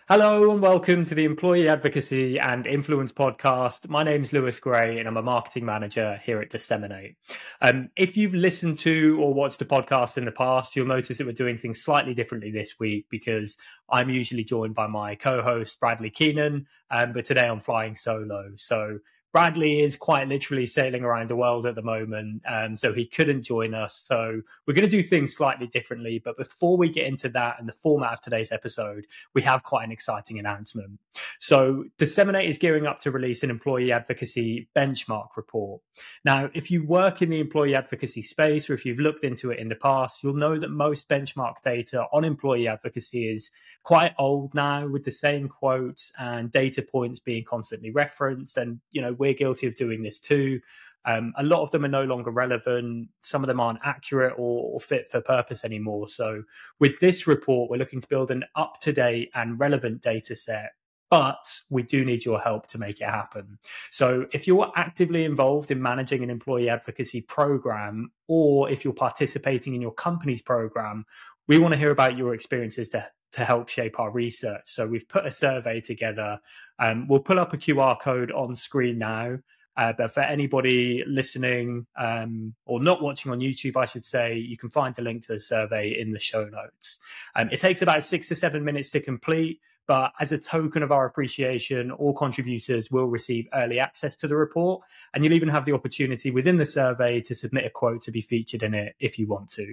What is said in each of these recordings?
Hello and welcome to the Employee Advocacy and Influence podcast. My name is Lewis Gray and I'm a marketing manager here at Disseminate. If you've listened to or watched the podcast in the past, you'll notice that we're doing things slightly differently this week because I'm usually joined by my co-host Bradley Keenan, but today I'm flying solo. So Bradley is quite literally sailing around the world at the moment, so he couldn't join us. So we're going to do things slightly differently. But before we get into that and the format of today's episode, we have quite an exciting announcement. So Disseminate is gearing up to release an employee advocacy benchmark report. Now, if you work in the employee advocacy space or if you've looked into it in the past, you'll know that most benchmark data on employee advocacy is quite old now, with the same quotes and data points being constantly referenced. And, we're guilty of doing this too. A lot of them are no longer relevant. Some of them aren't accurate or fit for purpose anymore. So with this report, we're looking to build an up-to-date and relevant data set, but we do need your help to make it happen. So if you're actively involved in managing an employee advocacy program, or if you're participating in your company's program, we want to hear about your experiences to help shape our research. So we've put a survey together. We'll pull up a QR code on screen now. But for anybody listening or not watching on YouTube, I should say, you can find the link to the survey in the show notes. It takes about 6 to 7 minutes to complete. But as a token of our appreciation, all contributors will receive early access to the report. And you'll even have the opportunity within the survey to submit a quote to be featured in it if you want to.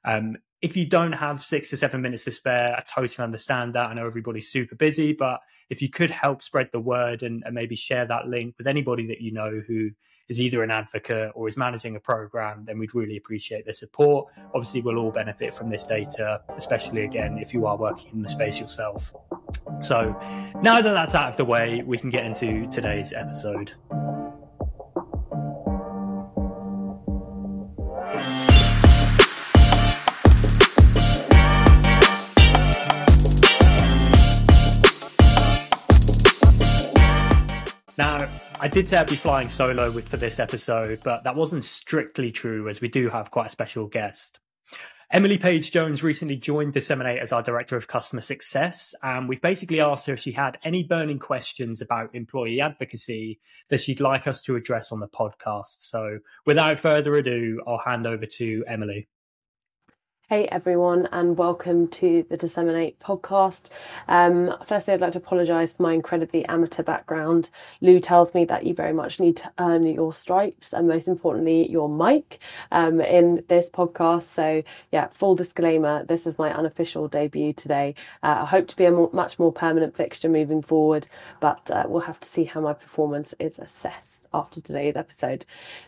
If you don't have 6 to 7 minutes to spare, I totally understand that. I know everybody's super busy, but if you could help spread the word and maybe share that link with anybody that you know who is either an advocate or is managing a program, then we'd really appreciate the support. Obviously, we'll all benefit from this data, especially again, if you are working in the space yourself. So now that that's out of the way, we can get into today's episode. Now, I did say I'd be flying solo for this episode, but that wasn't strictly true, as we do have quite a special guest. Emily Page Jones recently joined Disseminate as our Director of Customer Success, and we've basically asked her if she had any burning questions about employee advocacy that she'd like us to address on the podcast. So without further ado, I'll hand over to Emily. Hey everyone, and welcome to the Disseminate podcast. Firstly, I'd like to apologise for my incredibly amateur background. Lou tells me that you very much need to earn your stripes and most importantly your mic in this podcast. So yeah, full disclaimer, this is my unofficial debut today. I hope to be a much more permanent fixture moving forward, but we'll have to see how my performance is assessed after today's episode.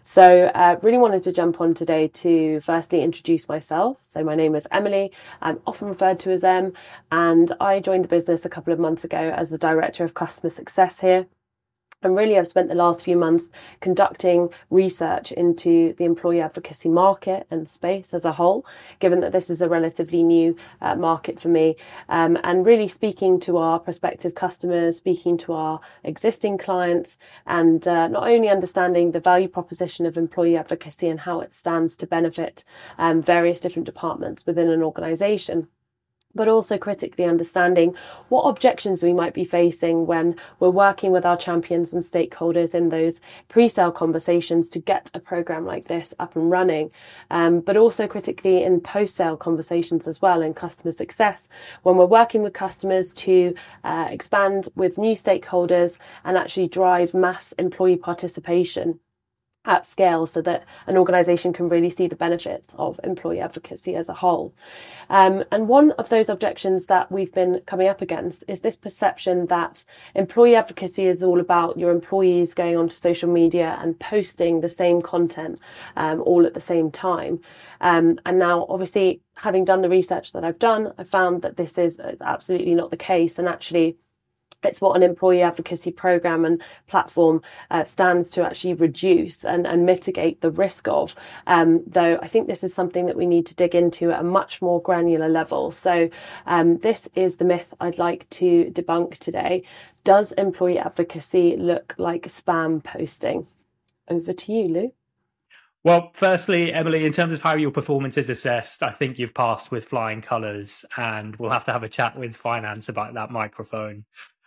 So really wanted to jump on today to firstly introduce myself. So my name is Emily. I'm often referred to as Em, and I joined the business a couple of months ago as the Director of Customer Success here. And really, I've spent the last few months conducting research into the employee advocacy market and space as a whole, given that this is a relatively new market for me, and really speaking to our prospective customers, speaking to our existing clients, and not only understanding the value proposition of employee advocacy and how it stands to benefit various different departments within an organisation, but also critically understanding what objections we might be facing when we're working with our champions and stakeholders in those pre-sale conversations to get a program like this up and running, but also critically in post-sale conversations as well in customer success, when we're working with customers to expand with new stakeholders and actually drive mass employee participation at scale so that an organisation can really see the benefits of employee advocacy as a whole. And one of those objections that we've been coming up against is this perception that employee advocacy is all about your employees going onto social media and posting the same content all at the same time. And now, obviously, having done the research that I've done, I found that this is absolutely not the case. And actually, it's what an employee advocacy program and platform stands to actually reduce and mitigate the risk of, though I think this is something that we need to dig into at a much more granular level. So this is the myth I'd like to debunk today. Does employee advocacy look like spam posting? Over to you, Lou. Well, firstly, Emily, in terms of how your performance is assessed, I think you've passed with flying colours, and we'll have to have a chat with finance about that microphone.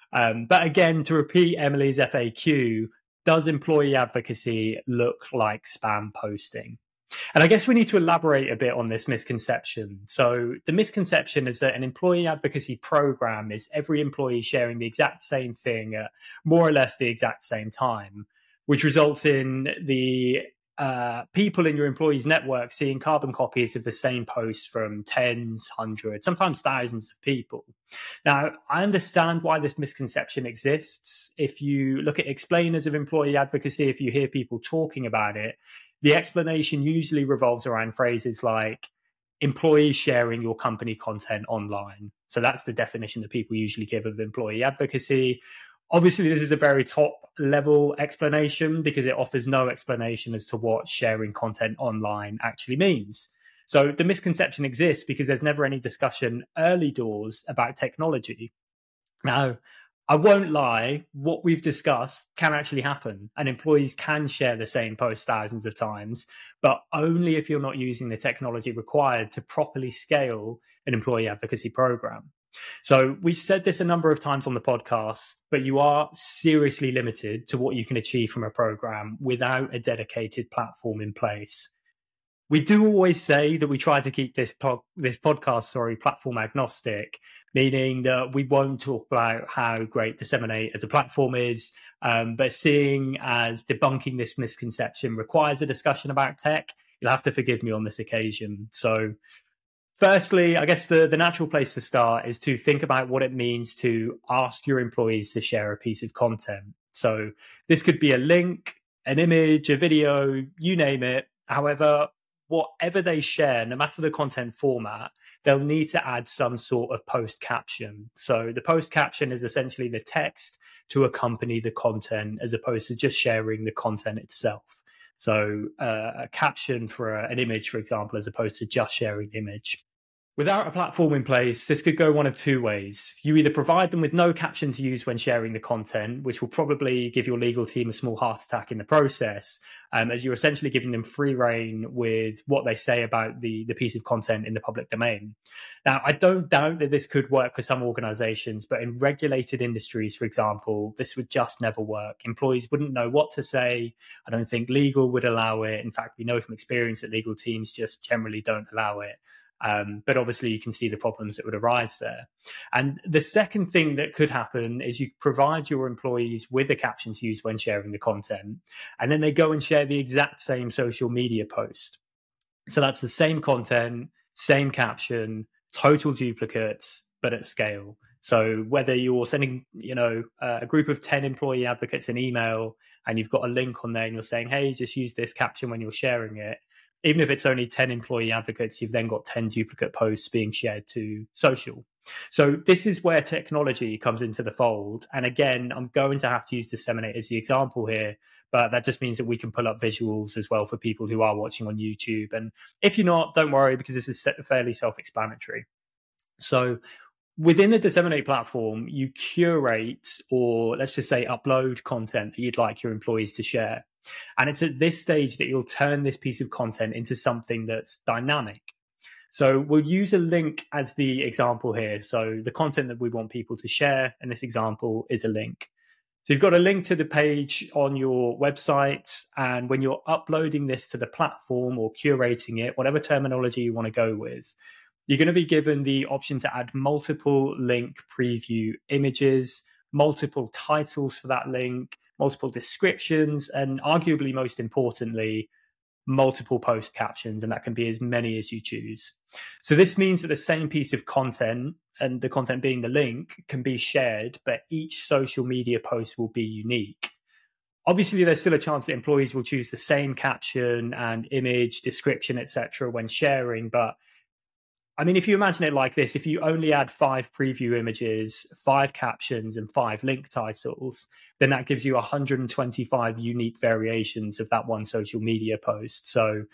But again, to repeat Emily's FAQ, does employee advocacy look like spam posting? And I guess we need to elaborate a bit on this misconception. So the misconception is that an employee advocacy program is every employee sharing the exact same thing at more or less the exact same time, which results in the people in your employees' network seeing carbon copies of the same post from tens, hundreds, sometimes thousands of people. Now, I understand why this misconception exists. If you look at explainers of employee advocacy, if you hear people talking about it, the explanation usually revolves around phrases like employees sharing your company content online. So that's the definition that people usually give of employee advocacy. Obviously, this is a very top level explanation because it offers no explanation as to what sharing content online actually means. So the misconception exists because there's never any discussion early doors about technology. Now, I won't lie, what we've discussed can actually happen, and employees can share the same post thousands of times, but only if you're not using the technology required to properly scale an employee advocacy program. So we've said this a number of times on the podcast, but you are seriously limited to what you can achieve from a program without a dedicated platform in place. We do always say that we try to keep this podcast, platform agnostic, meaning that we won't talk about how great Disseminate as a platform is, but seeing as debunking this misconception requires a discussion about tech, you'll have to forgive me on this occasion. So firstly, I guess the natural place to start is to think about what it means to ask your employees to share a piece of content. So this could be a link, an image, a video, you name it. However, whatever they share, no matter the content format, they'll need to add some sort of post caption. So the post caption is essentially the text to accompany the content as opposed to just sharing the content itself. So a caption for an image, for example, as opposed to just sharing the image. Without a platform in place, this could go one of two ways. You either provide them with no caption to use when sharing the content, which will probably give your legal team a small heart attack in the process, as you're essentially giving them free rein with what they say about the piece of content in the public domain. Now, I don't doubt that this could work for some organizations, but in regulated industries, for example, this would just never work. Employees wouldn't know what to say. I don't think legal would allow it. In fact, we know from experience that legal teams just generally don't allow it. But obviously you can see the problems that would arise there. And the second thing that could happen is you provide your employees with a caption to use when sharing the content, and then they go and share the exact same social media post. So that's the same content, same caption, total duplicates, but at scale. So whether you're sending, a group of 10 employee advocates an email and you've got a link on there and you're saying, hey, just use this caption when you're sharing it, even if it's only 10 employee advocates, you've then got 10 duplicate posts being shared to social. So this is where technology comes into the fold. And again, I'm going to have to use Disseminate as the example here, but that just means that we can pull up visuals as well for people who are watching on YouTube. And if you're not, don't worry, because this is fairly self-explanatory. So within the Disseminate platform, you curate, or let's just say upload content that you'd like your employees to share. And it's at this stage that you'll turn this piece of content into something that's dynamic. So we'll use a link as the example here. So the content that we want people to share in this example is a link. So you've got a link to the page on your website. And when you're uploading this to the platform or curating it, whatever terminology you want to go with, you're going to be given the option to add multiple link preview images, multiple titles for that link, multiple descriptions, and arguably most importantly, multiple post captions, and that can be as many as you choose. So this means that the same piece of content, and the content being the link, can be shared, but each social media post will be unique. Obviously, there's still a chance that employees will choose the same caption and image, description, etc. when sharing, but I mean, if you imagine it like this, if you only add 5 preview images, 5 captions, and 5 link titles, then that gives you 125 unique variations of that one social media post. So,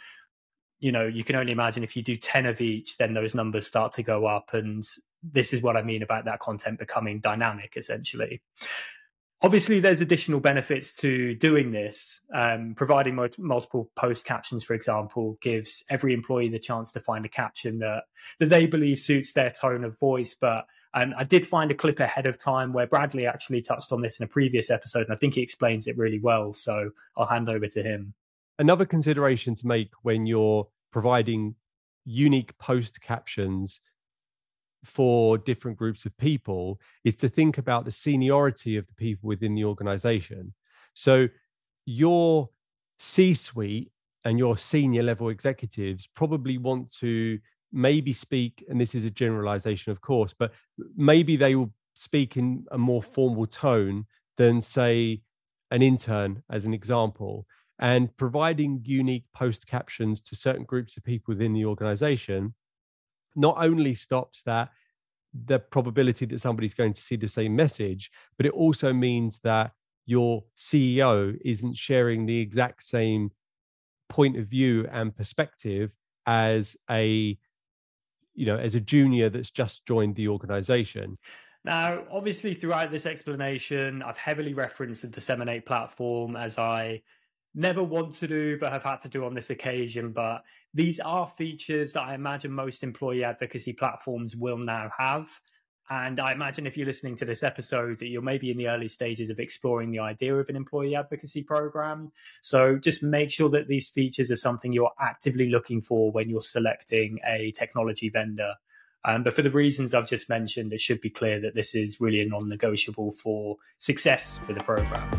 you can only imagine if you do 10 of each, then those numbers start to go up. And this is what I mean about that content becoming dynamic, essentially. Obviously, there's additional benefits to doing this. Providing multiple post captions, for example, gives every employee the chance to find a caption that they believe suits their tone of voice. But I did find a clip ahead of time where Bradley actually touched on this in a previous episode, and I think he explains it really well. So I'll hand over to him. Another consideration to make when you're providing unique post captions for different groups of people is to think about the seniority of the people within the organization. So your C-suite and your senior level executives probably want to maybe speak, and this is a generalization, of course, but maybe they will speak in a more formal tone than, say, an intern, as an example. And providing unique post captions to certain groups of people within the organization not only stops that the probability that somebody's going to see the same message, but it also means that your CEO isn't sharing the exact same point of view and perspective as a junior that's just joined the organization. Now, obviously, throughout this explanation, I've heavily referenced the Disseminate platform, as I never want to do, but have had to do on this occasion. But these are features that I imagine most employee advocacy platforms will now have. And I imagine if you're listening to this episode that you're maybe in the early stages of exploring the idea of an employee advocacy program. So just make sure that these features are something you're actively looking for when you're selecting a technology vendor. But for the reasons I've just mentioned, it should be clear that this is really a non-negotiable for success with the program.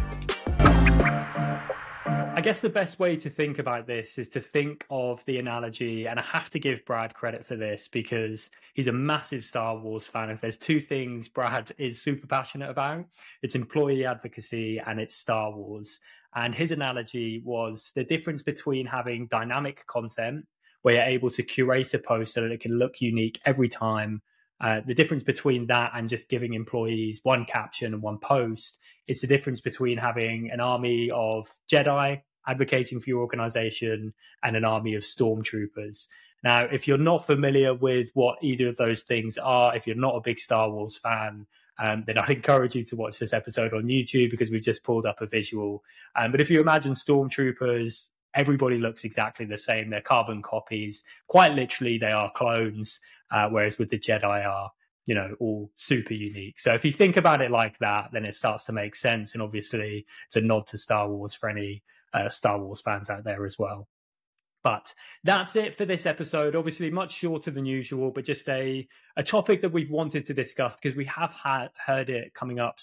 I guess the best way to think about this is to think of the analogy, and I have to give Brad credit for this because he's a massive Star Wars fan. If there's two things Brad is super passionate about, it's employee advocacy and it's Star Wars. And his analogy was the difference between having dynamic content where you're able to curate a post so that it can look unique every time. The difference between that and just giving employees one caption and one post, it's the difference between having an army of Jedi advocating for your organization and an army of stormtroopers. Now, if you're not familiar with what either of those things are, if you're not a big Star Wars fan, then I'd encourage you to watch this episode on YouTube because we've just pulled up a visual. But if you imagine stormtroopers, everybody looks exactly the same. They're carbon copies. Quite literally, they are clones, whereas with the Jedi are, all super unique. So if you think about it like that, then it starts to make sense. And obviously, it's a nod to Star Wars for any Star Wars fans out there as well. But that's it for this episode. Obviously, much shorter than usual, but just a topic that we've wanted to discuss because we have heard it coming up,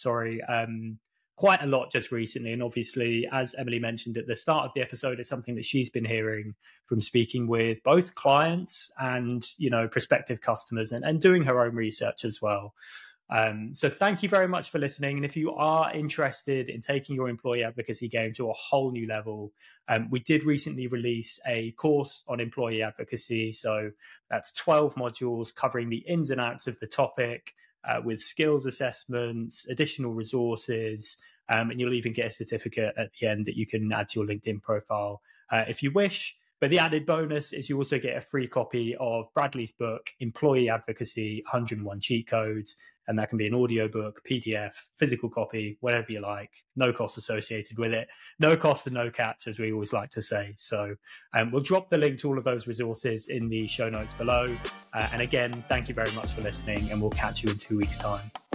quite a lot just recently. And obviously, as Emily mentioned at the start of the episode, it's something that she's been hearing from speaking with both clients and, prospective customers and doing her own research as well. So thank you very much for listening. And if you are interested in taking your employee advocacy game to a whole new level, we did recently release a course on employee advocacy. So that's 12 modules covering the ins and outs of the topic, with skills assessments, additional resources, and you'll even get a certificate at the end that you can add to your LinkedIn profile if you wish. But the added bonus is you also get a free copy of Bradley's book, Employee Advocacy, 101 Cheat Codes. And that can be an audiobook, PDF, physical copy, whatever you like. No cost associated with it. No cost and no catch, as we always like to say. So we'll drop the link to all of those resources in the show notes below. And again, thank you very much for listening, and we'll catch you in 2 weeks' time.